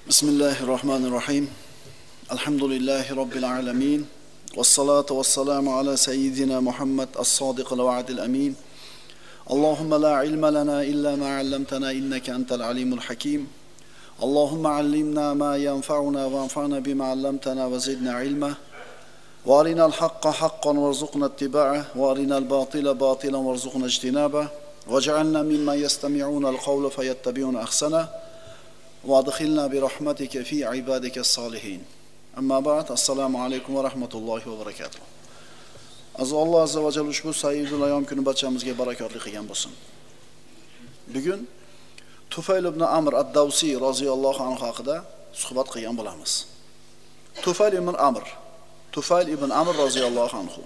Bismillahirrahmanirrahim. Alhamdulillahi Rabbil alamin. Wassalatu wassalamu ala sayyidina Muhammad as-sadiqil wa'dil amin. Allahumma la ilma lana illa ma 'allamtana innaka antal alimul hakim. Allahumma 'allimna ma yanfa'una wanfa'na bima 'allamtana wa zidna ilma. Wa arinal haqqa haqqan warzuqna ittiba'ah wa arinal batila batilan warzuqna ijtinabah. Waj'alna mimman yastami'una al-qawla fayattabi'una ahsana. وادخلنا برحمتك في عبادك الصالحين. أما بعد السلام عليكم ورحمة الله وبركاته. Allah azza va jalla ushbu sayyidul ayom kuni barchamizga barakotli qilgan bo'lsin. Bugun Tufayl ibn Amr ad-Dawsi roziyallohu anhu haqida suhbat qilgan bo'lamiz. Tufayl ibn Amr roziyallohu anhu.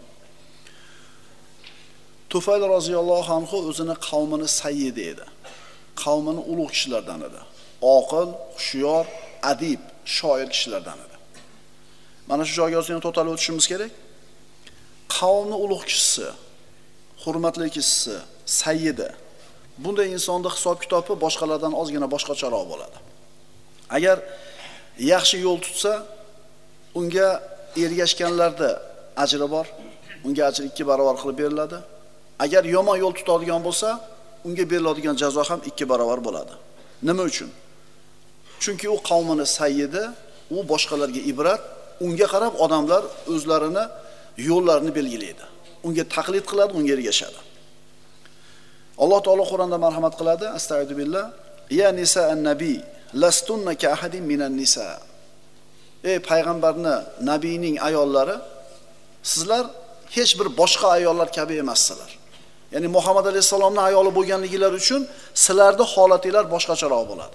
Tufayl roziyallohu anhu o'zini qavmini sayyidi edi. Qavmini ulug' kishilardan edi. Oqil, xushyor, adib, shoir kishilardan edi. Mana shu joyga o'zini to'xtalib o'tishimiz kerak. Qavmning ulug' kishisi, hurmatli kishisi, sayyidi. Bunday insonning hisob-kitobi boshqalardan ozgina boshqacharoq bo'ladi. Agar yaxshi yo'l tutsa, unga ergashganlarda ajri bor, unga ajr 2 barobar qilib beriladi. Agar yomon yo'l tutadigan bo'lsa, unga beriladigan jazo ham 2 barobar bo'ladi. Nima uchun? Chunki u qavmini sayyidi, u boshqalarga ibrat, unga qarab odamlar o'zlarini yo'llarini belgilaydi. Unga taqlid qiladi, unga ergashadi. Alloh taolo Qur'onda marhamat qiladi. Astagfiru billah. Ya nisa an-nabi, lastunna ka ahadin minan nisa. Ey payg'ambarni, nabiyning ayollari, sizlar hech bir boshqa ayollar kabi emassizlar. Ya'ni Muhammad alayhisalomning ayoli bo'lganliklari uchun sizlarning holatinglar boshqacharoq bo'ladi.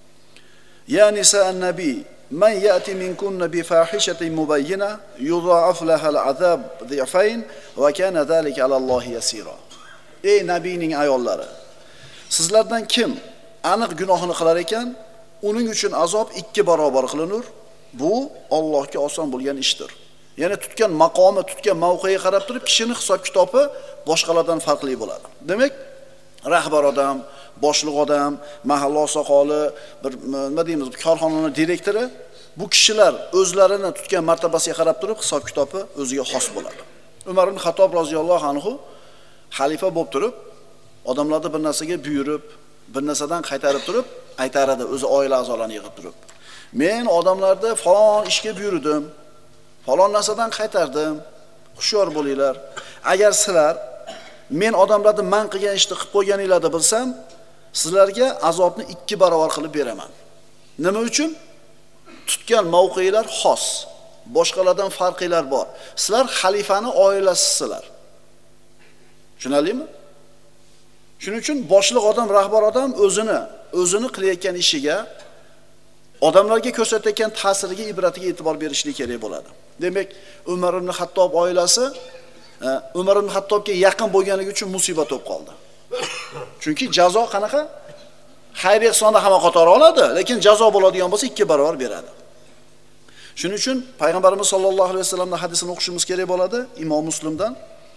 Ya nisa an-nabi, man ya'ti minkunna bi fahishatin mubayyina yudha'af laha al-'adab dhi'fayn wa kana dhalika 'ala Allohi yasira. Ey nabiyning ayollari, sizlardan kim aniq gunohini qilar ekan, uning uchun azob 2 barobar qilinur. Bu Allohga oson bo'lgan ishdir. Ya'ni tutgan maqomi, tutgan mavqeiga qarab turib kishining hisob-kitobi boshqalardan farqli bo'ladi. Demak, rahbar odam, boshliq odam, mahalla soqoli, bir nima deymiz, korxonaning direktori, bu kishilar o'zlarini tutgan martabasiga qarab turib hisob-kitobi o'ziga xos bo'ladi. Umar ibn Xattob roziyallohu anhu xalifa bo'lib turib, odamlarni bir narsaga buyurib, bir narsadan qaytarib turib, aytaradi o'zi oila a'zolarini yig'ib turib. Men odamlarni falon ishga buyurdim, falon narsadan qaytardim, xushyor bo'linglar. Agar sizlar men odamlarni man qilgan ishni qilib qo'yganinglarni bilsam, sizlarga azobni 2 barobar qilib beraman. Nima uchun? Tutgan mavqelar xos, boshqalardan farqinglar bor. Sizlar xalifani oilasisizlar. Tushunarlimi? Shuning uchun boshliq odam, rahbar odam o'zini qilayotgan ishiga, odamlarga ko'rsatayotgan ta'siriga, ibratiga e'tibor berishlik kerak bo'ladi. Demak, Umar ibn Xattob oilasi Umar ibn Xattobga yaqin bo'lganligi uchun musibat bo'lib qoldi. Chunki jazo qanaqa? Xayr ehsonda hamma qator oladi, lekin jazo bo'ladigan bo'lsa 2 barobar beradi. Shuning uchun payg'ambarimiz sollallohu alayhi vasallamning hadisini o'qishimiz kerak bo'ladi. Imom Muslimdan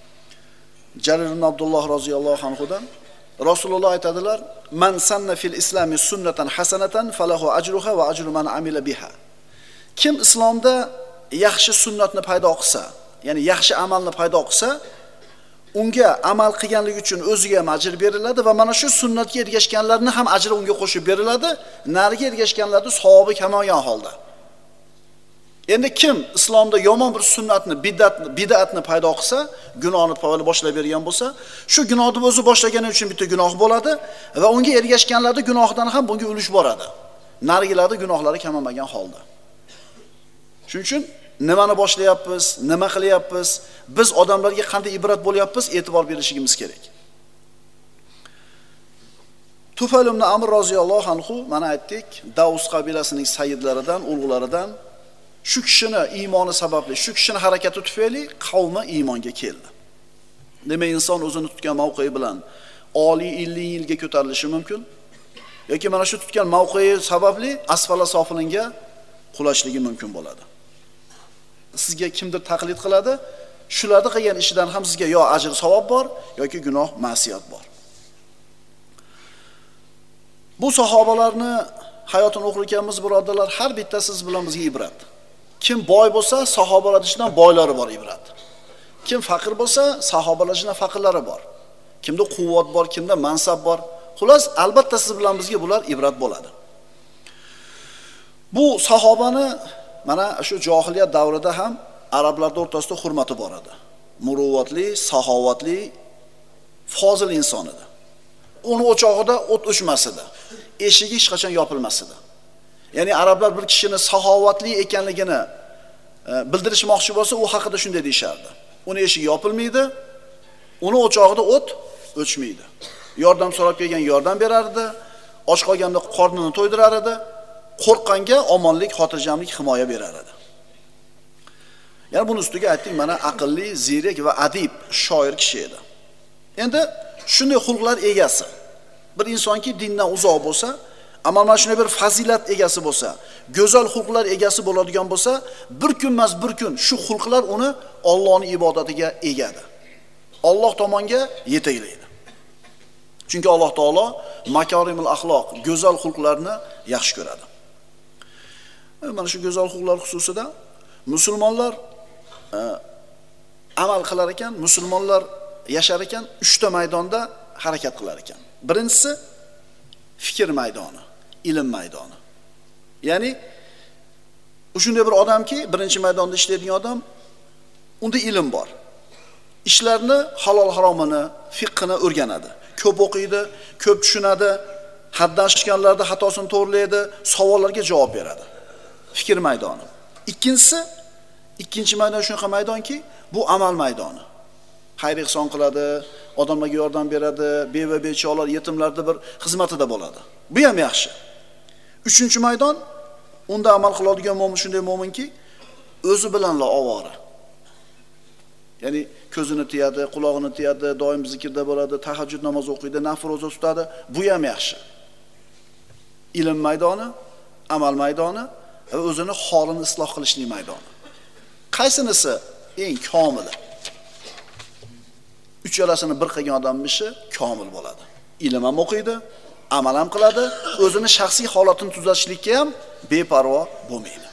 Jarir ibn Abdulloh roziyallohu anhudan Rasululloh aytadilar: "Man sanna fil islami sunnatan hasanatan falahu ajruha va ajru man amila biha." Kim islomda yaxshi sunnatni paydo qilsa, ya'ni yaxshi amalni paydo qilsa, unga amal qilganligi uchun o'ziga ham ajr beriladi va mana shu sunnatga ergashganlarni ham ajri unga qo'shib beriladi. Nariga ergashganlarning savobi kamaygan holda. Endi kim islomda yomon bir sunnatni, bid'atni paydo qilsa, gunohni boshlab bergan bo'lsa, shu gunohni o'zi boshlagani uchun bitta gunoh bo'ladi va unga ergashganlarning gunohidan ham bunga ulush boradi. Narigilarning gunohlari kamamagan holda. Shuning uchun nimani boshlayapmiz, nima qilyapmiz, biz odamlarga qanday ibrat bo'lyapmiz, e'tibor berishimiz kerak. Tufayl ibn Amr roziyallohu anhu, mana aytdik, Davus qabilasining sayyidlaridan, ulug'laridan, shu kishini iymoni sababli, shu kishini harakati tufayli qavmi iymonga keldi. Demak, inson o'zini tutgan mavqei bilan oliy illiy yilga ko'tarilishi mumkin yoki mana shu tutgan mavqei sababli asfala sofilinga qulashligi mumkin bo'ladi. Sizga kimdir taqlid qiladi, shularni qilgan ishidan ham sizga yo ajr savob bor yoki gunoh, ma'siyat bor. Bu sahobalarni hayotini o'qir ekanmiz, birodarlar, har bittasi siz bilan bizga ibrat. Kim boy bo'lsa, sahobalar ichidan boylari bor ibrat. Kim faqir bo'lsa, sahobalar ichidan faqirlari bor. Kimda quvvat bor, kimda mansab bor. Xullas, albatta siz bilan bizga bular ibrat bo'ladi. Bu sahobani mana shu johiliyat davrida ham arablar o'rtasida hurmati bor edi. Muruvvatli, saxovatli, fozil inson edi. Uni o'chog'ida o't o'chmas edi. Eshigi hech qachon yopilmas edi. Ya'ni arablar bir kishini saxovatli ekanligini bildirishmoqchi bo'lsa, u haqida shunday deyishardi. Uni eshigi yopilmaydi, uni o'chog'ida o't o'chmaydi. Yordam so'rab kelgan yordam berardi, och qolganda qornini to'ydirar edi, qo'rqqanga omonlik, xotirjamlik, himoya berar edi. Ya'ni buni ustiga aytdik, mana aqlli, ziyrak va adib, shoir kishi edi. Endi shunday xulqlar egasi bir insonki dindan uzoq bo'lsa, ammo mana shunday bir fazilat egasi bo'lsa, go'zal xulqlar egasi bo'ladigan bo'lsa, bir kunmas bir kun shu xulqlar uni Allohning ibodatiga egadi. Alloh tomonga yetaklaydi. Chunki Alloh taolo makarimul axloq, go'zal xulqlarni yaxshi ko'radi. Mana shu go'zal xulqlar xususida musulmonlar amal qilar ekan, musulmonlar yashar ekan, 3 ta maydonda harakat qilar ekan. Birinchisi fikr maydoni, ilm maydoni. Ya'ni shunday bir odamki, birinchi maydonda ishlaydigan odam, unda ilm bor. Ishlarni halol haromini, fiqhini o'rganadi. Ko'p o'qiydi, ko'p tushunadi, haddan oshganlarda xatosini to'g'rilaydi, savollarga javob beradi. Fikr maydoni. Ikkinchi maydon shunaqa maydonki, bu amal maydoni. Xayr ihson qiladi, odamlarga yordam beradi, beva bechoralar, yetimlarda bir xizmatida bo'ladi. Bu ham yaxshi. Uchinchi maydon, unda amal qiladigan mo'min shunday mo'minki, o'zi bilanla ovora. Ya'ni ko'zini tiyadi, quloqini tiyadi, doim zikrda bo'ladi, tahajjud namoz o'qiydi, nafl roza tutadi. Bu ham yaxshi. Ilm maydoni, amal maydoni va o'zini holini isloh qilishning maydoni. Qaysinisi eng komili? Uchalasini bir qilgan odamning ishi komil bo'ladi. Ilm ham o'qiydi, amal ham qiladi, o'zini shaxsiy holatini tuzatishlikka ham beparvo bo'lmaydi.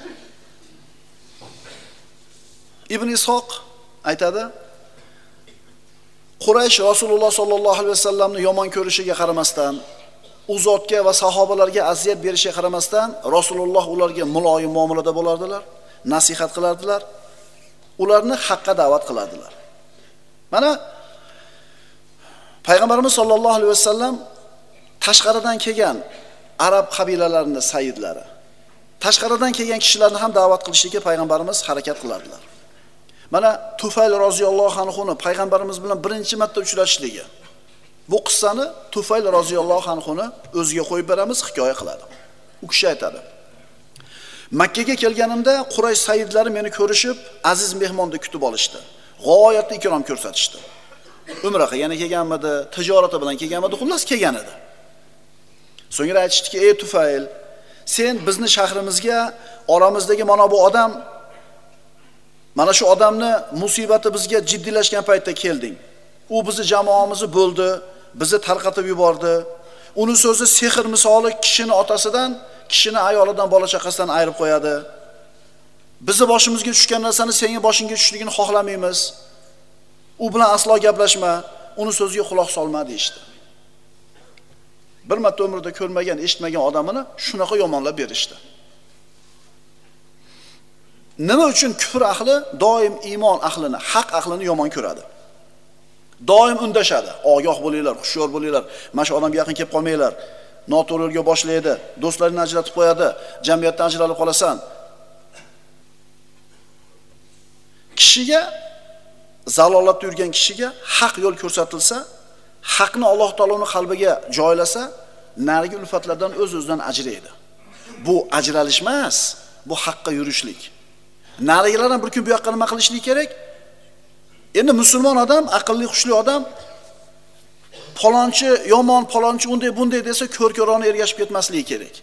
Ibn Ishoq aytadi, Quraysh Rasululloh sollallohu alayhi vasallamni yomon ko'rishiga qaramasdan, u zotga va sahobalarga aziyat berishiga qaramasdan, Rasululloh ularga muloyim muomalada bo'lardilar, nasihat qilardilar, ularni haqqa da'vat qilardilar. Mana Payg'ambarimiz sollallohu alayhi vasallam tashqaridan kelgan arab qabilalarining sayyidlari, tashqaridan kelgan kishilarni ham da'vat qilishga payg'ambarimiz harakat qilardilar. Mana Tufayl roziyallohu anhuni payg'ambarimiz bilan birinchi marta uchrashishligi. Bu qissani Tufayl roziyallohu anhuni o'ziga qo'yib beramiz, hikoya qiladi. U kishi aytadi: Makkaga kelganimda Quraysh sayyidlari meni ko'rishib, aziz mehmonni kutib olishdi. G'oyatda ikrom ko'rsatishdi. Umra qilgani kelganmidi, tijorati bilan kelganmidi, xullas kelgan edi. So'ngra aytishdiki: "Ey Tufayl, sen bizni shahrimizga, oramizdagi mana bu odam, mana shu odamni musibati bizga jiddiylashgan paytda kelding. U bizni jamoamizni bo'ldi, bizni tarqatib yubordi. Uning so'zi sehr misoli kishini otasidan, kishini ayolidan, bola chaqasidan ayirib qo'yadi. Bizni boshimizga tushgan narsani senga boshingga tushishligini xohlamaymiz. U bilan aslo gaplashma, uning so'ziga quloq solma" deydi. Bir marta umrida ko'rmagan, eshitmagan odamini shunaqa yomonlab berishdi. Nima uchun kufr ahli doim iymon ahlini, haq ahlini yomon ko'radi? Doim undashadi. Ogoh bo'linglar, xushyor bo'linglar, mana shu odamga yaqin kelib qolmanglar. Noto'g'ri yo'lga boshlaydi, do'stlarini ajratib qo'yadi, jamiyatdan ajralib qolasan. Kishiga, zalolatda yurgan kishiga haq yo'l ko'rsatilsa, haqni Alloh taoloning qalbiga joylasa, narigi ulfatlardan o'z-o'zidan ajraydi. Bu ajralish emas, bu haqqa yurishlik. Narigilar ham bir kun bu yoqqa nima qilishlik kerak? Endi musulmon odam, aqlli, xushli odam palonchi yomon, palonchi unday bunday desa, ko'r-ko'rona ergashib ketmasligi kerak.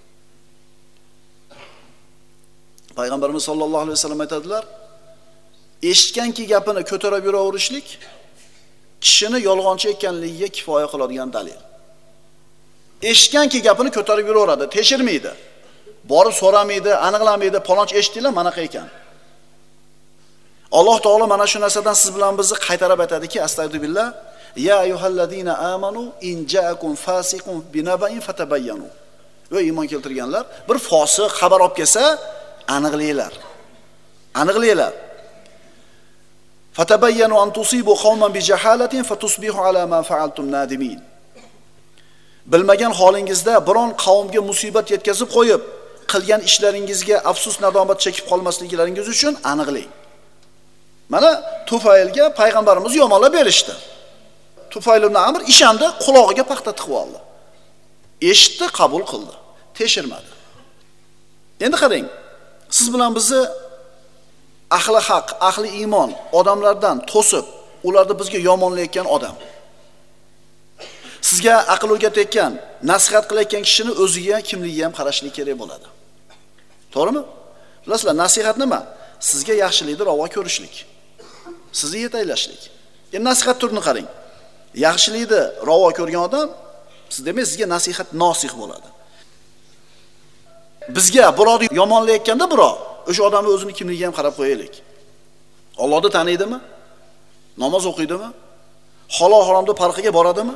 Payg'ambarimiz sollallohu alayhi vasallam aytadilar: eshitganki gapini ko'tarib yuraverishlik kishini yolg'onchi ekanligiga kifoya qiladigan dalil. Eshitganki gapini ko'tarib yuraveradi, teshirmaydi. Borib so'ramaydi, aniqlamaydi, palonchi eshitdinglar, manaqa ekan. Alloh taolo mana shu narsadan siz bilan bizni qaytarib aytadiki, astagfirullah, ya ayyuhallazina amanu in ja'akum fasiqun binaba'in fatabayyanu. Ey iymon keltirganlar, bir fosiq xabar olib kelsa, aniqlanglar. Aniqlanglar. Fatabayyanu an tusibu qauman bi jahalatin fatusbihu ala ma fa'altum nadimin. Bilmagan holingizda biron qavmga musibat yetkazib qo'yib, qilgan ishlaringizga afsus nadomat chekib qolmasliklaringiz uchun aniqlang. Mana Tufaylga payg'ambarimiz yomonlab berishdi. Tufayl ibn Amr ishanda quloqiga paxta tiqib oldi. Eshitdi, qabul qildi, teshirmadi. Endi qarang, siz bilan bizni ahli haq, ahli iymon odamlardan to'sib, ularni bizga yomonlayotgan odam. Sizga aql o'rgatayotgan, nasihat qilayotgan kishini o'ziga, kimligiga ham qarashlik kerak bo'ladi. To'g'rimi? Bilasizlar, nasihat nima? Sizga yaxshilikni ravo ko'rishlik. Sizni yetaklashlik. Endi nasihat turini qarang. Yaxshilikni ravo ko'rgan odam siz demak sizga nasihat nosih bo'ladi. Bizga birovni yomonlayotganda birov, o'sha odamning o'zini kimligiga ham qarab qo'yaylik. Allohni taniydimi? Namoz o'qiydimi? Halol haromni farqiga boradimi?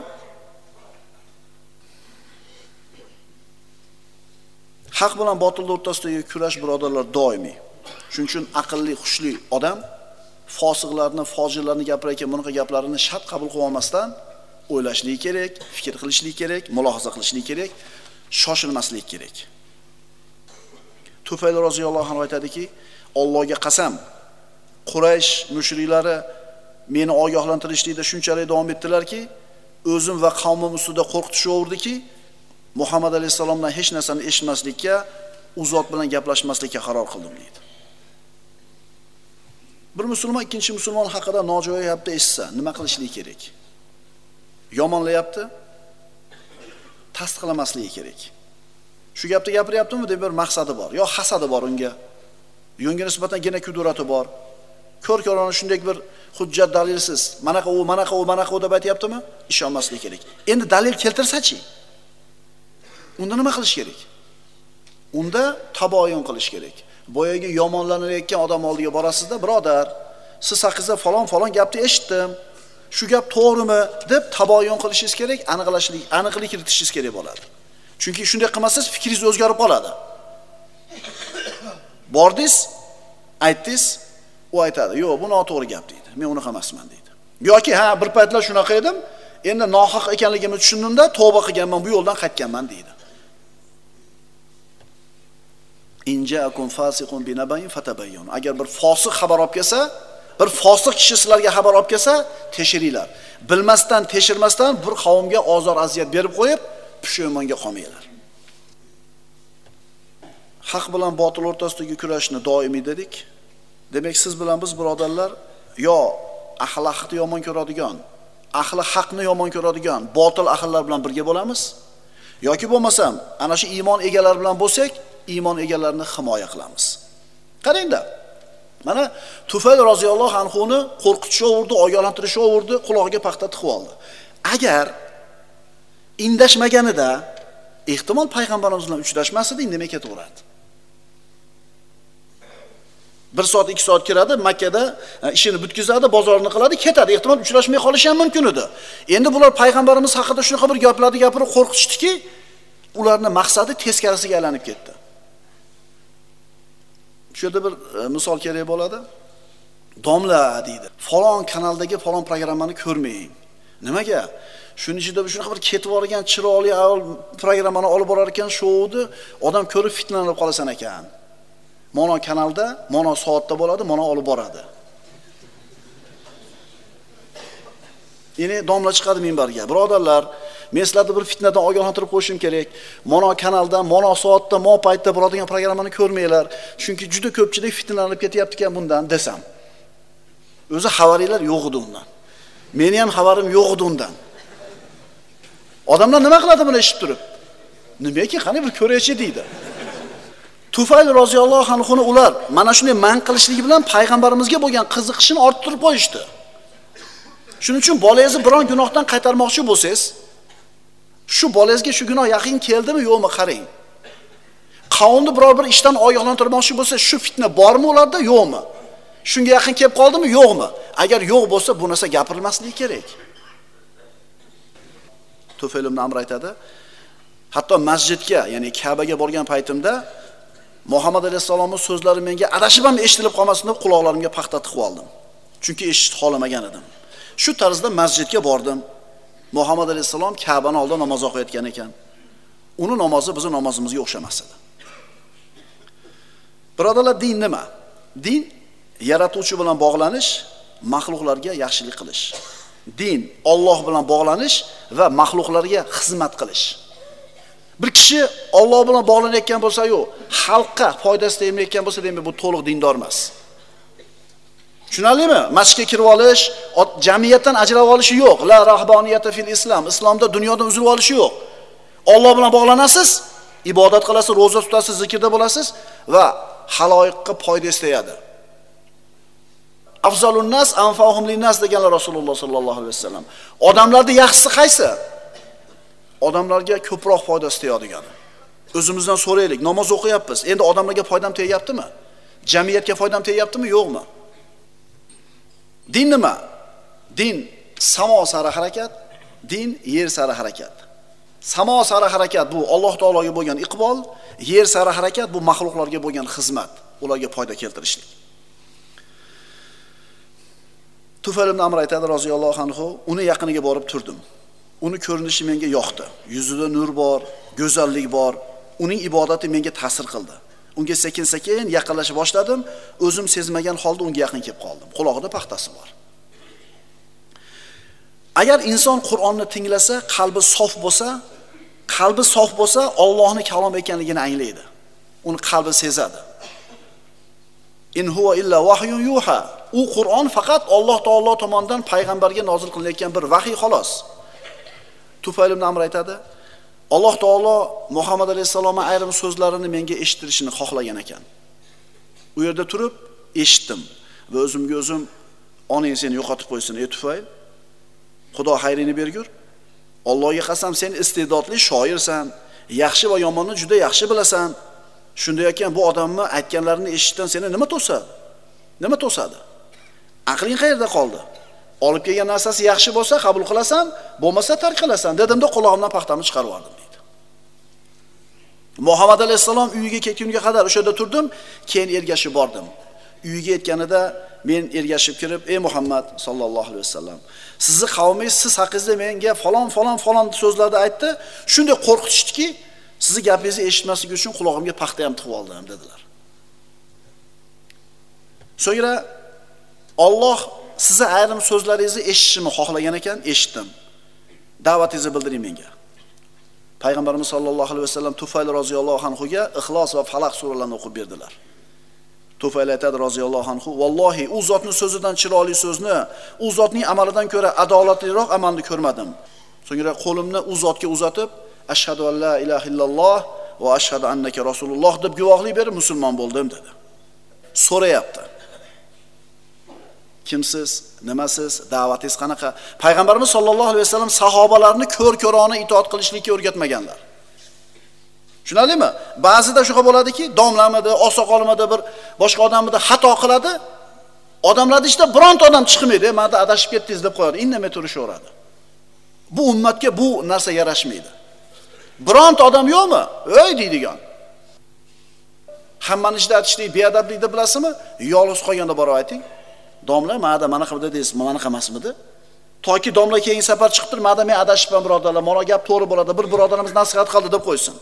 Haq bilan botil o'rtasidagi kurash birodarlar doimiy. Shuning uchun aqlli, xushli odam fosiqlarni, fojirlarni gapirayotgan bunaqa gaplarini shart qabul qilib olmasdan o'ylashlik kerak, fikr qilishlik kerak, mulohaza qilishlik kerak, shoshilmaslik kerak. Tufayl roziyallohu anhu aytadiki, Allohga qasam, Quraysh mushriklari meni ogohlantirishlikda shunchalik davom etdilarki, o'zim va qavmim ustida qo'rqitishaverdiki, Muhammad alayhisalomdan hech narsani eshitmaslikka, u zot bilan gaplashmaslikka qaror qildim deydi. Bir musulmon ikkinchi musulmon haqida nojo'ya gapni eshitsa, nima qilishlik kerak? Yomonlayapti? Tasdiqlamasligi kerak. Shu gapni gapiryaptimi deb bir maqsadi bor, yo hasadi bor unga. Unga nisbatan gena kudurati bor. Ko'r-ko'rona shunday bir hujjat dalilsiz, manaqa u deb aytayaptimi? Ishonmaslik kerak. Endi dalil keltirsa-chi? Unda nima qilish kerak? Unda taboyun qilish kerak. Boyaga yomonlanayotgan odam oldiga borasizda, birodar, siz haqingizda falon gapni eshitdim. Shu gap to'g'rimi deb taboyun qilishingiz kerak, aniqlik kiritishingiz kerak bo'ladi. Chunki shunday qilmasangiz fikringiz o'zgarib qoladi. Bordingiz, aytdingiz, u aytadi, "Yo'q, bu noto'g'ri gap" deydi. "Men unaqa emasman" deydi. Yoki, "Ha, bir paytlar shunaqa edim, endi nohaq ekanligimni tushundimda, tavba qilganman, bu yo'ldan qaytganman" deydi. Inja'akum fasiqun binaba'in fatabayyanu. Agar bir fosiq xabar olib kelsa, bir fosiq kishi sizlarga xabar olib kelsa, tekshiringlar. Bilmasdan, tekshirmasdan bir qavmga ozor aziyat berib qo'yib, pushaymonga qolmanglar. Haq bilan botil o'rtasidagi kurashni doimiy dedik. Demak, siz bilan biz birodarlar, yo ahli haqni yomon ko'radigan, ahli haqni yomon ko'radigan botil ahllar bilan birga bo'lamiz, yoki bo'lmasam, ana shu iymon egalari bilan bo'lsak, iymon egalarini himoya qilamiz. Qarangda. Mana Tufayl roziyallohu anhu ni qo'rqitishaverdi, ogohlantirishaverdi, quloqiga paxta tiqib oldi. Agar indashmaganida, ehtimol payg'ambarimiz bilan uchrashmasdi, indamay ketaveradi. 1 soat, 2 soat kiradi, Makkada ishini bitkazadi, bozorini qiladi, ketadi. Ehtimol uchrashmay qolishi ham mumkin edi. Endi bular payg'ambarimiz haqida shunaqa bir gaplarni gapirib qo'rqitishdiki, ularning maqsadi teskarisiga aylanib ketdi. Shu yerda bir misol kerak bo'ladi. Domla deydi, falon kanaldagi falon programmani ko'rmang. Nimaga? Shuning ichida shunaqa bir ketib borgan chiroyli ayol programmani olib borar ekan, shovni odam ko'rib fitnalanib qolasan ekan. Mono kanalda, mono soatda bo'ladi, mono olib boradi. Yine domla chiqadi minbarga. Birodarlar, men sizlarni bir fitnadan ogohlantirib qo'yishim kerak. Mono kanalda, mono soatda, mo paytda bo'ladigan programmani ko'rmanglar. Chunki juda ko'pchilik fitnalanib ketyapti ekan bundan desam. O'zi xabaringlar yo'q edi undan. Meni ham xabarim yo'q edi undan. Odamlar nima qiladi buni eshitib turib? Nimaki, qani bir ko'raychi deydi. Tufayl roziyallohu anhu ular mana shunday man qilishligi bilan payg'ambarimizga bo'lgan qiziqishini orttirib qo'yishdi. Shuning uchun bolangizni biron gunohdan qaytarmoqchi bo'lsangiz, Shu bolangizga shu gunoh yaqin keldimi, yo'qmi qarang. Qavmni biror bir ishdan oyoqlantirmoqchi bo'lsa, shu fitna bormi ularda, yo'qmi? Shunga yaqin kelib qoldimi, yo'qmi? Agar yo'q bo'lsa, bu narsa gapirilmasligi kerak. Tufayl ibn Amr aytadi, hatto masjidga, ya'ni Ka'baga borgan paytimda Muhammad alayhisolamning so'zlari menga adashib ham eshitilib qolmasin deb quloqlarimga paxta tiqib oldim. Chunki eshitib xolamagan edim. Shu tarzda masjidga bordim. Muhammad alayhisalom Ka'bani oldida namoz o'qiyotgan ekan. Uni namozi bizning namozimizga o'xshamas edi. Birodarlar, din nima? Din yaratuvchi bilan bog'lanish, maxluqlarga yaxshilik qilish. Din Alloh bilan bog'lanish va maxluqlarga xizmat qilish. Bir kishi Alloh bilan bog'lanayotgan bo'lsa-yu, xalqqa foydasi tegmayotgan bo'lsa, demak bu to'liq dindor emas. Tushunarlimi? Masjidga kirib olish, jamiyatdan ajralib olishi yo'q. La rahboniyata fil islom. Islomda dunyodan uzilib olishi yo'q. Alloh bilan bog'lanasiz, ibodat qilasiz, roza tutasiz, zikrda bo'lasiz va haloyiqqa foyda istayadi. Afzalun nas anfa'uhum linnas deganlar Rasululloh sallallohu alayhi vasallam. Odamlarning yaxshisi qaysi? Odamlarga ko'proq foyda istaydigani. O'zimizdan so'raylik, namoz o'qiyapmiz. Endi odamlarga foydam tegyaptimi? Jamiyatga foydam tegyaptimi, yo'qmi? Din nima? Din samo sari harakat, din yer sari harakat. Samo sari harakat bu Alloh taologa bo'lgan iqbol, yer sari harakat bu maxluqlarga bo'lgan xizmat, ularga foyda keltirishlik. Tufayl ibn Amr aytadi roziyallohu anhu, uni yaqiniga borib turdim. Uni ko'rinishi menga yoqdi. Yuzida nur bor, go'zallik bor. Uning ibodati menga ta'sir qildi. Unga sekin-sekin yaqinlasha boshladim. O'zim sezmagan holda unga yaqin kelib qoldim. Quloqida paxtasi bor. Agar inson Qur'onni tinglasa, qalbi sof bo'lsa, Allohning kalom ekanligini anglaydi. Uni qalbi sezadi. In huwa illa wahyun yuha. U Qur'on faqat Alloh taolo tomonidan payg'ambarga nozil qilinayotgan bir vahiy xolos. Tufayl ibn Amr aytadi, Alloh taolo Muhammad alayhisolamning ayrim so'zlarini menga eshittirishini xohlagan ekan. U yerda turib eshitdim va o'zimga o'zim, onang seni yo'qotib qo'ysin, ey Tufayl. Xudo xayrini bergur. Allohga qasam, sen iste'dodli shoirsan, yaxshi va yomonni juda yaxshi bilasan. Shunday ekan, bu odamni aytganlarini eshitdan seni nima to'sadi? Nima to'sadi? Aqling qayerda qoldi? Olib kelgan narsasi yaxshi bo'lsa qabul qilasan, bo'lmasa tark qilasan. Dedimda quloqimdan paxtamni chiqarib oldim deydi. Muhammad alayhisalom uyiga ketgunga qadar o'sha yerda turdim, keyin ergashib bordim. Uyiga yetganida men ergashib kirib, "Ey Muhammad sallallohu alayhi vasallam, sizni qavmingiz siz haqingizda menga falon so'zlarni aytdi. Shunday qo'rqitishdiki, sizni gapingizni eshitmaslik uchun quloqimga paxta ham tiqib oldim" dedilar. So'ngra Alloh sizni ayrim so'zlaringizni eshitishimni xohlagan ekan, eshitdim. Da'vatingizni bildiring menga. Payg'ambarimiz sollallohu alayhi vasallam Tufayl roziyallohu anhuga Ixlos va Falaq suralarini o'qib berdilar. Tufayl aytadi roziyallohu anhu, "Vallohi, u zotning so'zidan chiroyli so'zni, u zotning amalidan ko'ra adolatliroq amalni ko'rmadim." So'ngra qo'limni u zotga uzatib, "Ashhadu an la ilaha illalloh va ashhadu annaka rasululloh" deb guvohlik berib musulmon bo'ldim dedi. So'rayapti. Kimsiz, nimasiz, da'vatingiz qanaqa? Payg'ambarimiz sollallohu alayhi vasallam sahobalarni ko'r-ko'rona itoat qilishlikka o'rgatmaganlar. Tushunarlimi? Ba'zida shunaqa bo'ladiki, domlamidi, oqsoqolmidi, bir boshqa odamida xato qiladi. Odamlarning ichida bironta odam chiqmaydi, "Menda adashib ketdingiz" deb qo'yadi, indamay turishaveradi. Bu ummatga bu narsa yarashmaydi. Bironta odam yo'qmi? "Ey" deydigan. Hammani ichida aytishlik beadablikni bilasizmi? Yolg'iz qolganda borib ayting. "Domla, ma'da mana qildi deysiz, mana emasmidi?" Toki domla keyin safar chiqibdir, "Ma'da men adashibman birodarlar, mana gap to'g'ri bo'ladi, bir birodarimiz nasihat qildi" deb qo'ysin.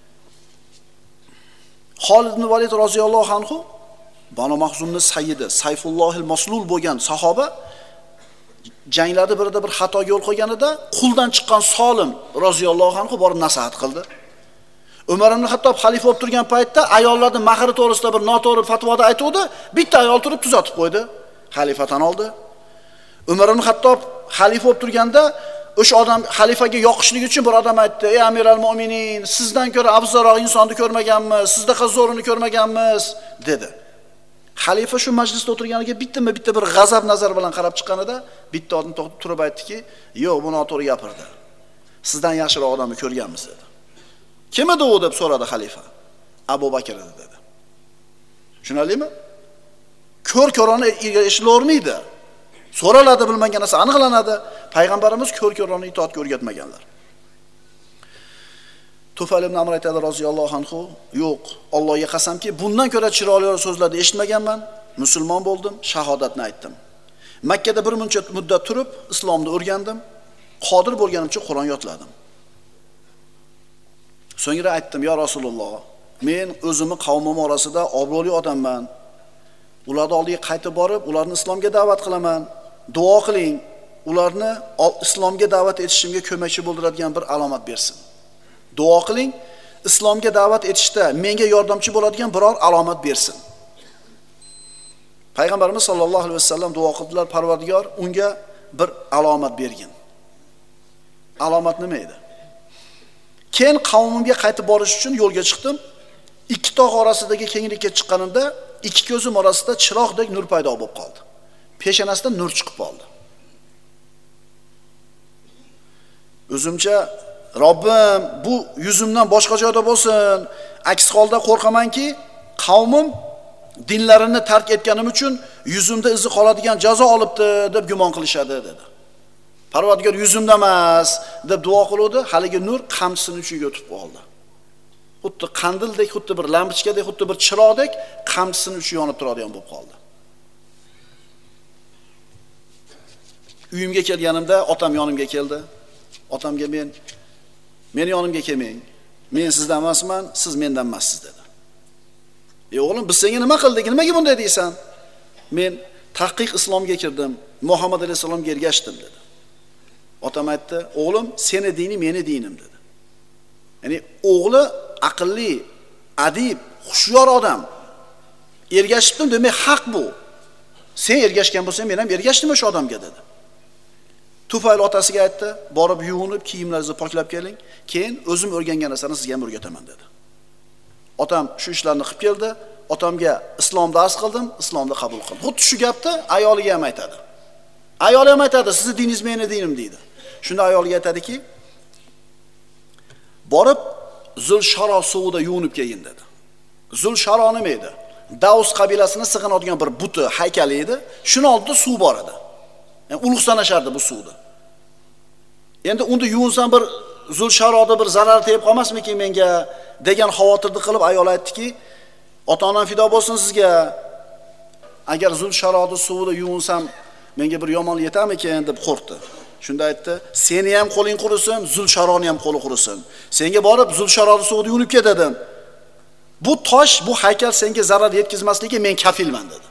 Xolid ibn Valid roziyallohu anhu Banu Mahzumning sayyidi, Sayfullohil Maslul bo'lgan sahoba janglarda birida bir xatoga yo'l qo'yganida quldan chiqqan Solim roziyallohu anhu borib nasihat qildi. Umar ibn Xattob xalifa bo'lib turgan paytda ayollarning mahri to'g'risida bir noto'g'ri fatvoda aytuvdi, bitta ayol turib tuzatib qo'ydi. Xalifa tan oldi. Umar ibn Xattob xalifa bo'lib turganda o'sha odam xalifaga yoqishlik uchun bir odam aytdi: "Ey Amiral Mu'minin, sizdan ko'ra afzalroq insonni ko'rmaganmiz, sizdaqa zo'rini ko'rmaganmiz" dedi. Xalifa shu majlisda o'tirganiga bitta bir g'azab nazar bilan qarab chiqqanida, bitta odam to'xtab turib aytdiki: "Yo'q, bu noto'g'ri gapirdi. sizdan yaxshiroq odamni ko'rganmiz dedi. Kim edi u deb so'radi xalifa. Abu Bakr edi dedi. Tushunarlimi? Ko'r-ko'rona ergashilavermaydi. So'raladi, bilmagan narsa aniqlanadi. Payg'ambarimiz ko'r-ko'rona itoatga o'rgatmaganlar. Tufayl ibn Amr aytadi roziyallohu anhu, yo'q, Allohga qasamki, bundan ko'ra chiroyli so'zlarni eshitmaganman. Musulmon bo'ldim, shahodatni aytdim. Makka da bir muncha muddat turib, islomni o'rgandim. Qodir bo'lganimcha Qur'on yodladim. So'ngra aytdim, ya Rasululloh, men o'zimni qavmim orasida obro'li odamman. Ularni oldiga qaytib borib, ularni islomga da'vat qilaman. Duo qiling, ularni islomga da'vat etishimga ko'makchi bo'ldiradigan bir alomat bersin. Duo qiling, islomga da'vat etishda menga yordamchi bo'ladigan biror alomat bersin. Payg'ambarimiz sollallohu alayhi vasallam duo qildilar, Parvardigor unga bir alomat bergin. Alomat nima edi? Keyin qavmimga qaytib borish uchun yo'lga chiqdim. Ikki tog' orasidagi kenglikka chiqqanimda ikki ko'zim orasida chiroqdek nur paydo bo'lib qoldi. Peshonasidan nur chiqib qoldi. O'zimcha Robbim, bu yuzimdan boshqa joyda bo'lsin. Aks holda qo'rqamanki, qavmim dinlarini tark etganim uchun yuzimda izi qoladigan jazo olibdi deb gumon qilishadi dedi. Parvardigor yuzimda emas deb duo qiluvdi, haligi nur qamchisining uchiga o'tib qoldi. Xuddi qandildek, xuddi bir lampochkadek, xuddi bir chiroqdek qamchisining uchi yonib turadigan bo'lib qoldi. Uyimga kelganimda otam yonimga keldi. Otamga meni yonimga kelmang. Men sizdan emasman, siz mendan emassiz dedi. O'g'lim, biz senga nima qildik? Nimaga bunday deysan? Men tahqiq islomga kirdim, Muhammad alayhisalomga ergashdim dedi. Otam aytdi, o'g'lim, seni dini meni dinim dedi. Ya'ni o'g'li aqlli, adib, xushyor odam. Ergashibdim demak haq bu. Sen ergashgan bo'lsang, men ham ergashdim o'sha odamga dedi. Tufayl otasiga aytdi, borib yuvinib, kiyimlaringizni poklab keling, keyin o'zim o'rgangan narsani sizga ham o'rgataman dedi. Otam shu ishlarni qilib keldi. Otamga islom dars qildim, islomni qabul qildim. Xuddi shu gapni ayoliga ham aytadi. Ayoli ham aytadi, sizni diningiz meni dinim deydi. Shunda ayoliga aytadiki, borib Zulsharo suvida yuvinib kelgin dedi. Zulsharo nima edi? Davs qabilasini sig'inadigan bir buti, haykali edi. Shuni oldida suv bor edi. Yani ulug'sanashardi bu suvni. Endi unda yuvinsam bir Zulsharoda bir zarar tegib qolmasmikin menga degan xavotirni qilib ayol aytdiki, ota-onam fido bo'lsin sizga. Agar Zulsharoda suvida yuvinsam menga bir yomonlik yetarmikin deb qo'rqdi. Shunda aytdi, seni ham qo'ling qurisin, Zulsharoni ham qo'li qurisin. Senga borib Zulsharoda suvida yuvinib ket dedim. Bu tosh, bu haykal senga zarar yetkazmasligiga men kafilman dedi.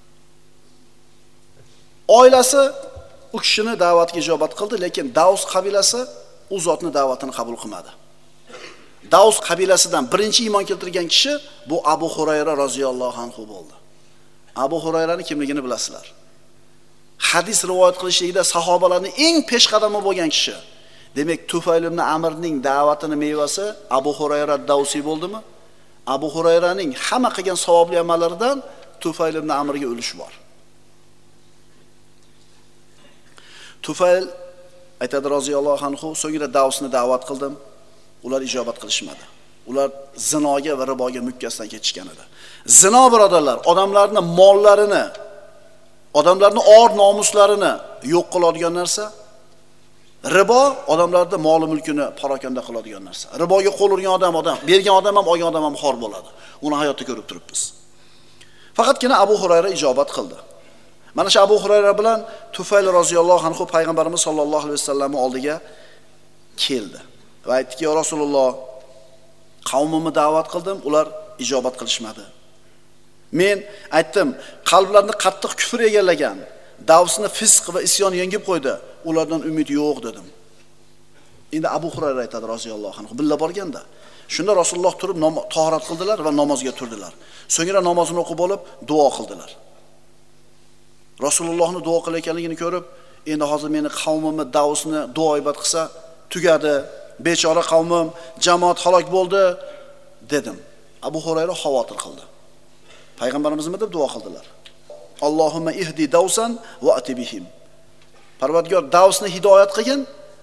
Oilasi u kishini da'vatiga ijobat qildi, lekin Davs qabilasi u zotning da'vatini qabul qilmadi. Davs qabilasidan birinchi iymon keltirgan kishi bu Abu Hurayra roziyallohu anhu bo'ldi. Abu Hurayrani kimligini bilasizlar. Hadis rivoyat qilishlikda sahobalarning eng peshqadami bo'lgan kishi. Demak, Tufayl ibn Amrning da'vatining mevasi Abu Hurayra Davsi bo'ldimi? Abu Hurayraning hamma qilgan savobli amallaridan Tufayl ibn Amrga ulush bor. Tufayl aytadi roziyallohu anhu, so'ngra Davsni da'vat qildim. Ular ijobat qilishmadi. Ular zinoga va riboga mukkasidan ketishgan edi. Zino birodarlar, odamlarning mollarini, odamlarning or nomuslarini yo'q qiladigan narsa. Ribo odamlarning mol mulkini parokanda qiladigan narsa. Riboga qo'l urgan odam, bergan odam ham, olgan odam ham xor bo'ladi. Uni hayotda ko'rib turibmiz. Faqatgina Abu Hurayra ijobat qildi. Mana shu Abu Hurayra bilan Tufayl roziyallohu anhu payg'ambarimiz sollallohu alayhi vasallamning oldiga keldi. Va aytdiki, "Ya Rasululloh, qavmimni da'vat qildim, ular ijobat qilishmadi. Men aytdim, qalblarini qattiq kufr egallagan, Davsni fisq va isyon yengib qo'ydi, ulardan umid yo'q" dedim. Endi Abu Hurayra aytadi roziyallohu anhu, billa borganda. Shunda Rasululloh turib tahorat qildilar va namozga turdilar. So'ngra namozni o'qib olib duo qildilar. Rasulullohni duo qilayotganligini ko'rib, endi hozir meni qavmimni Davsni duoibat qilsa tugadi, bechora qavmim, jamoat halok bo'ldi dedim. Abu Hurayra xavotir qildi. Payg'ambarimiz nima deb duo qildilar? Allohumma ihdi Davsan va atibihim. Parvardigor Davsni hidoyat qilgin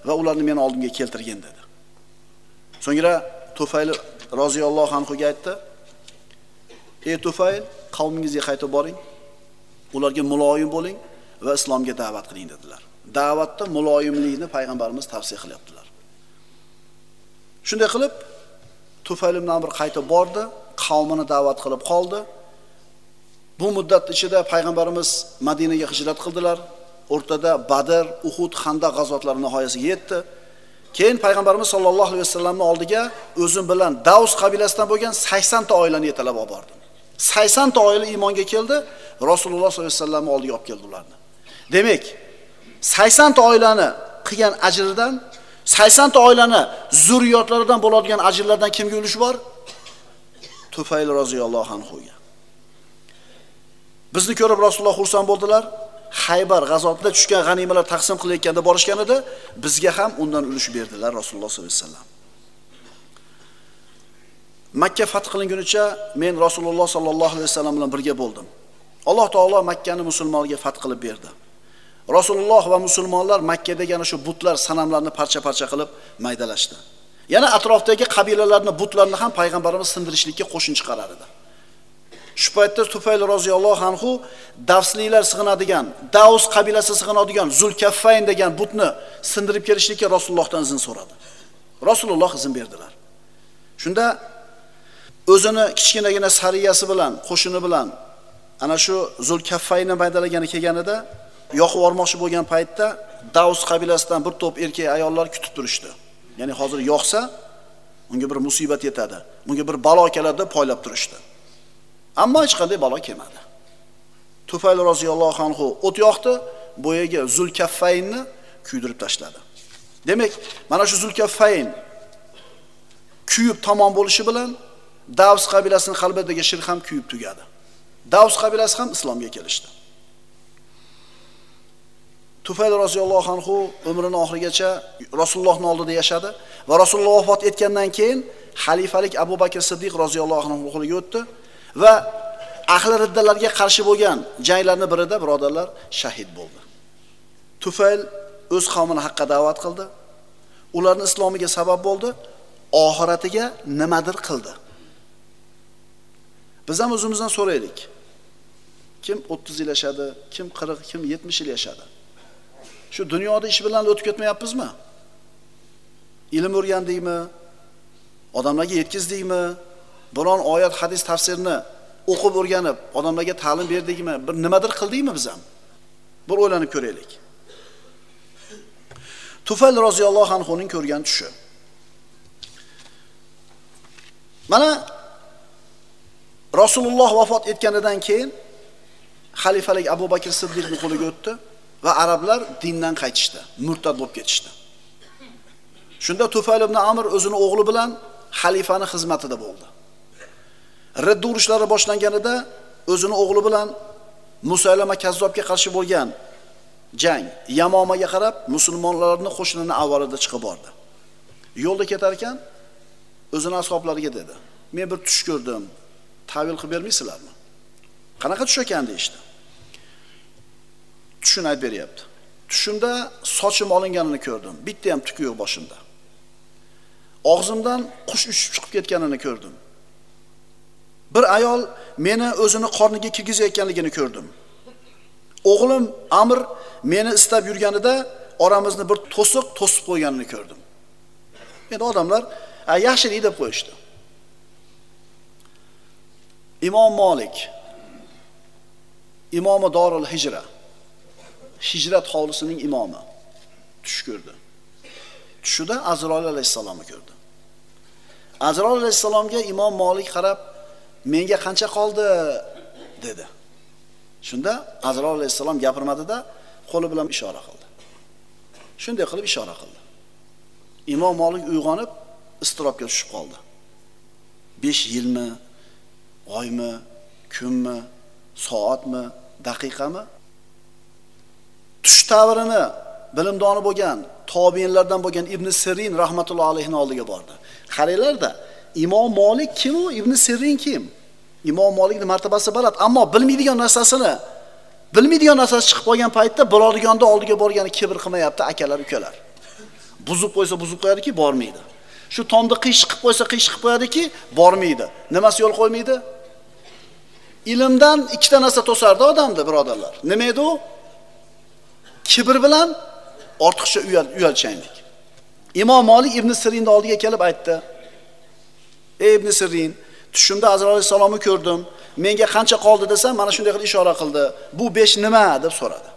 va ularni men oldimga keltirgin dedi. So'ngra Tufayl roziyallohu anhuga aytdi: "Ey Tufayl, qavmingizga qaytib boring, ularga muloyim bo'ling va islomga da'vat qiling" dedilar. Da'vatda muloyimlikni payg'ambarimiz tavsiya qilyaptilar. Shunday qilib Tufayl ibn Amr qaytib bordi, qavmini da'vat qilib qoldi. Bu muddat ichida payg'ambarimiz Madinaga hijrat qildilar. O'rtada Badr, Uhud, Xandaq g'azotlari nihoyasiga yetdi. Keyin payg'ambarimiz sollallohu alayhi vasallamning oldiga o'zim bilan Davs qabilasidan bo'lgan 80 ta oilani yetalab olib bordim. 80 ta oila iymonga keldi, Rasululloh sollallohu alayhi vasallamning oldiga olib keldi ularni. Demak, 80 ta oilani qilgan ajridan, 80 ta oilani zurriyotlaridan bo'ladigan ajrlardan kimga ulush bor? Tufayl roziyallohu anhuga. Bizni ko'rib Rasululloh xursand bo'ldilar. Haybar g'azotida tushgan g'animalar taqsim qilayotganda borishganida bizga ham undan ulush berdilar Rasululloh sollallohu alayhi vasallam. Makka fath qilingunicha men Rasululloh sollallohu alayhi vasallam bilan birga bo'ldim. Alloh taolo Makkani musulmonlarga fath qilib berdi. Rasululloh va musulmonlar Makkadagi ana shu butlar, sanamlarni parcha-parcha qilib maydalashdi. Yana atrofdagi qabilalarning butlarini ham payg'ambarimiz sindirishlikka qo'shin chiqarar edi. Shu paytda Tufayl roziyallohu anhu Davsliklar sig'inadigan, Davs qabilasi sig'inadigan Zulkaffayn degan butni sindirib kelishlikka Rasulullohdan izn so'radi. Rasululloh izn berdilar. Shunda o'zini kichkinagina sariyasi bilan, qo'shini bilan ana shu Zulkaffaynni maydalagani kelganida, yoqib yormoqchi bo'lgan paytda Davs qabilasidan bir to'p erkak ayollar kutib turishdi. Ya'ni hozir yoqsa, unga bir musibat yetadi, unga bir balo keladi deb poylab turishdi. Ammo hech qanday balo kelmadi. Tufayl roziyallohu anhu o't yoqdi, bo'yiga Zulkaffaynni kuydirib tashladi. Demak, mana shu Zulkaffayn kuyib tamom bo'lishi bilan Davs qabilasining qalbidagi shirk ham kuyib tugadi. Davs qabilasi ham islomga kelishdi. Tufayl roziyallohu anhu umrining oxirigacha Rasulullohning oldida yashadi va Rasululloh vafot etgandan keyin xalifalik Abu Bakr Siddiq roziyallohu anhu qo'liga o'tdi va ahli riddalarga qarshi bo'lgan janglarning birida birodarlar shahid bo'ldi. Tufayl o'z qavmini haqqa da'vat qildi. Ularni islomiga sabab bo'ldi, oxiratiga nimadir qildi. Biz ham o'zimizdan so'raylik. Kim 30 yil yashadi, kim 40, kim 70 yil yashadi? Shu dunyoda ish bilan o'tib ketmayapmizmi? Ilm o'rgandikmi? Odamlarga yetkazdikmi? Biron oyat, hadis tafsirini o'qib o'rganib, odamlarga ta'lim berdikmi? Bir nimadir qildikmi biz ham? Bir o'ylanib ko'raylik. Tufayl roziyallohu anhuning ko'rgan tushi. Mana Rasululloh vafot etganidan keyin xalifalik Abu Bakr Siddiqning qo'liga o'tdi va arablar dindan qaytishdi, murtad bo'lib ketishdi. Shunda Tufayl ibn Amr o'zining o'g'li bilan xalifaning xizmatida bo'ldi. Ridda urushlari boshlanganida o'zining o'g'li bilan Musaylama kazzobga qarshi bo'lgan jang Yamomaga qarab musulmonlarning qo'shinini avvalida chiqib bordi. Yo'lda ketar ekan o'zining ashablariga dedi: "Men bir tush ko'rdim. Ta'vil qilib bermaysizlarmi?" "Qanaqa tush ekan?" deydi. Tushini aytib beryapti. Tushimda sochim olinganini ko'rdim. Bitta ham tuki yo'q boshimda. Og'zimdan qush uchib chiqib ketganini ko'rdim. Bir ayol meni o'zini qorniga kirgizayotganligini ko'rdim. O'g'lim Amr meni istab yurganida oramizni bir to'siq to'sib qo'yganini ko'rdim. Endi odamlar yaxshi deb qo'yishdi. Imom Malik, imomi Dorul Hijra, hijrat hovlisining imomi tush ko'rdi. Tushida Azroil alayhisalomni ko'rdi. Azroil alayhisalomga Imom Malik qarab, "Menga qancha qoldi?" dedi. Shunda Azroil alayhisalom gapirmadi-da, qo'li bilan ishora qildi. Shunday qilib ishora qildi. Imom Malik uyg'onib, istirobga tushib qoldi. 5 yilmi, oymi, kunmi, soatmi, daqiqami? Tush ta'birini bilimdoni bo'lgan, tobiinlardan bo'lgan Ibn Sirin rahmatullohi alayhining oldiga bordi. Qaranglar-da, Imom Malik kim u? Ibn Sirin kim? Imom Malikning martabasi baland, ammo bilmaydigan narsasi chiqib qolgan paytda biladiganning oldiga borgani kibr qilmayapti, akalar, ukalar. Buzib qo'yadiki, bormaydi. Shu tomni qiyshiq qilib qo'yadiki, bormaydi. Nimasi yo'l qo'ymaydi? Ilmdan ikkita narsa to'sardi odamni, birodarlar. Nima edi u? Kibr bilan ortiqcha uyalchanlik. Imom Malik Ibn Sirinning oldiga kelib aytdi: "Ey Ibn Sirin, tushimda Azroil alayhisalomni ko'rdim. Menga qancha qoldi desam, mana shunday qilib ishora qildi. Bu 5 nima?" deb so'radi.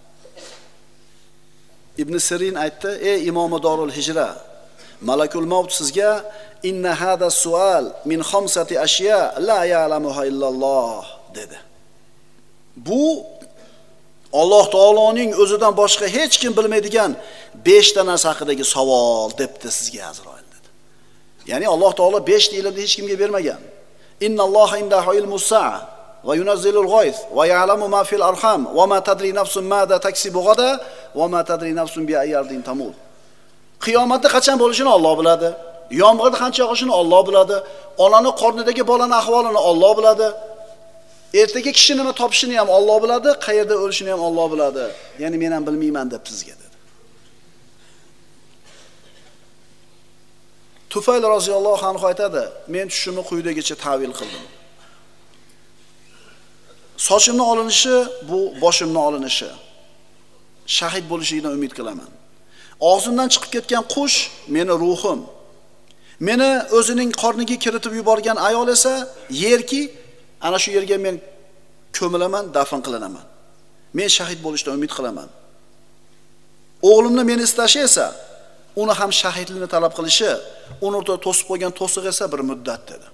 Ibn Sirin aytdi: "Ey Imomi Dorul Hijra, Malakul Maut sizga inna hada sual min khamsati ashya la ya'lamuha illalloh" dedi. Bu Alloh taoloning o'zidan boshqa hech kim bilmaydigan 5 ta narsa haqidagi savol debdi sizga Azroil dedi. Ya'ni Alloh taolo 5 ta ilmni hech kimga bermagan. Innalloha indahu ilmus sa'a va yunazzilul g'oyth va ya'lamu ma fil arham va ma tadri nafsun mada taksibu g'ada va ma tadri nafsun bi ayyi ardin tamut. Qiyomatda qachon bo'lishini Alloh biladi. Yomg'irda qancha yog'ishini Alloh biladi. Onaning qornidagi bolaning ahvolini Alloh biladi. Ertaga kishi nima topishini ham Alloh biladi, qayerda o'lishini ham Alloh biladi. Ya'ni men ham bilmayman deb sizga dedi. Tufayl roziyallohu anhu aytadi: "Men tushimni quyidagicha ta'vil qildim. Sochimni olinishi bu boshimni olinishi. Shahid bo'lishidan umid qilaman. Og'zimdan chiqib ketgan qush meni ruhim. Meni o'zining qorniga kiritib yuborgan ayol esa yerki, ana shu yerga men ko'milaman, dafn qilinaman. Men shahid bo'lishdan umid qilaman. O'g'limni meni istashi esa uni ham shahidlikni talab qilishi, uni o'rtada to'sib qo'ygan to'siq esa bir muddat" dedi.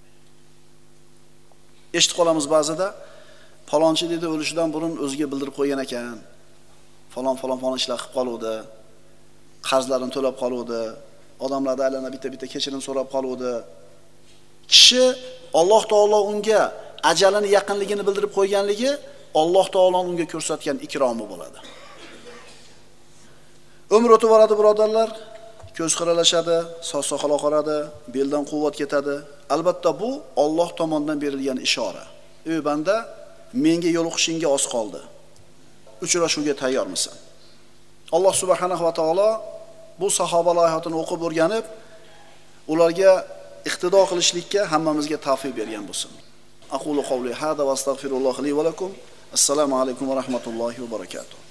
Eshitib qolamiz ba'zida, falonchi dedi o'lishidan burun o'ziga bildirib qo'ygan ekan. Falon ishlar qilib qoluvdi. Qarzlarini to'lab qoluvdi. Odamlardan aylana bitta kechirim so'rab qoluvdi. Kishi Alloh taolo unga ajalini yaqinligini bildirib qo'yganligi Alloh taoloning unga ko'rsatgan ikromi bo'ladi. Umr o'tib boradi, birodarlar, ko'z xiralashadi, soch-soqol oqaradi, beldan quvvat ketadi. Albatta bu Alloh tomonidan berilgan ishora. Ey banda, menga yo'liqishingga oz qoldi. Uchrashuvga tayyormisan? Alloh subhanahu va taolo bu sahobalar hayotini o'qib o'rganib, ularga iqtido qilishlikka hammamizga tavfiq bergan bo'lsin. Aqulu qawli hada va astagfirulloh li va lakum. Assalomu alaykum va rahmatullohi va barakatuh.